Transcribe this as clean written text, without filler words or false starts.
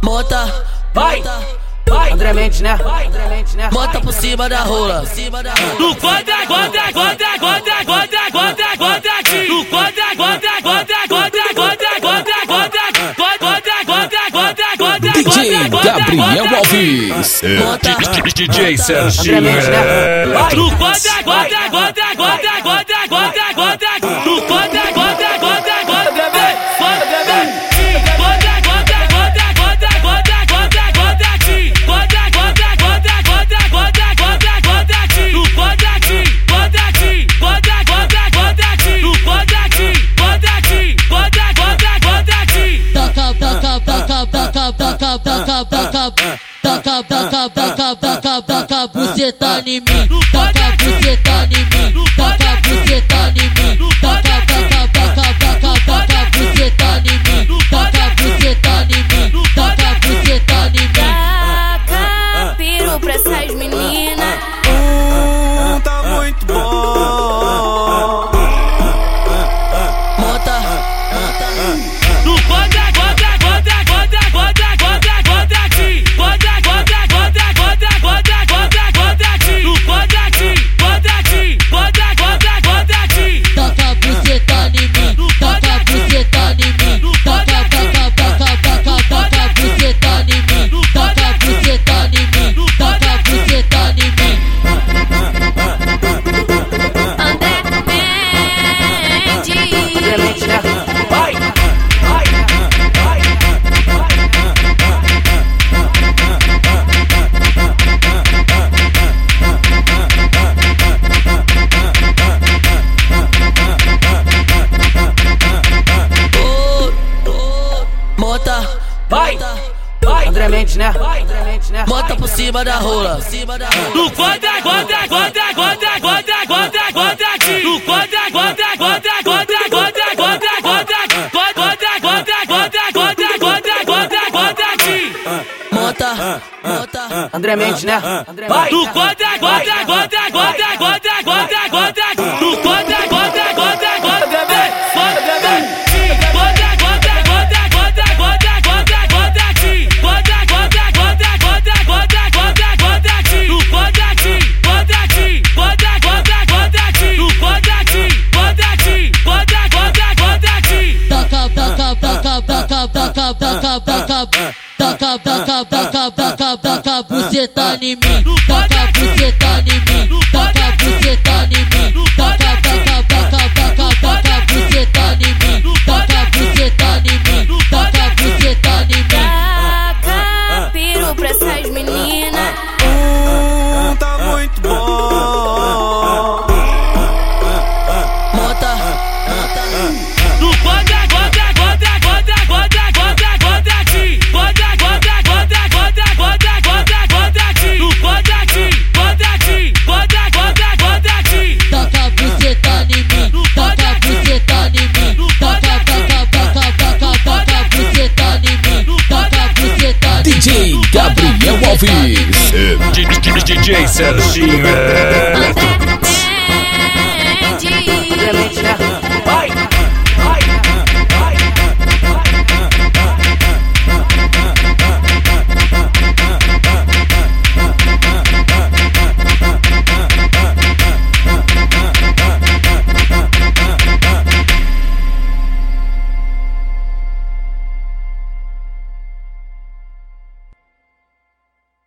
Mota, Vai, André Mendes, né? bota por cima da rola. Tu conta, tu DJ Gabriel Alves, DJ Serginho. André Mendes, né? Tu conta, Taca buceta em mim, taca buceta em mim, taca buceta em mim, taca buceta em mim, taca buceta em mim, taca buceta em mim. Taca piru pra essas meninas. Tá muito bom. Mota, tu conta, taca buceta em mim, taca buceta em mim, taca buceta em mim, taca buceta em mim, taca buceta em mim. André Mendes, né? Mota, André Mendes, né? bota por cima da rola. tu conta, Mota, André Mendes, né? tu conta, taca buceta em mim, taca buceta em mim, taca buceta em mim, taca buceta em mim, taca buceta em mim, taca buceta em mim. taca piru pra essas meninas. Tá muito bom. Mota, tu conta, taca buceta em mim, taca buceta em mim, taca buceta em mim, taca buceta em mim. DJ Gabriel Alves, DJ Serginho.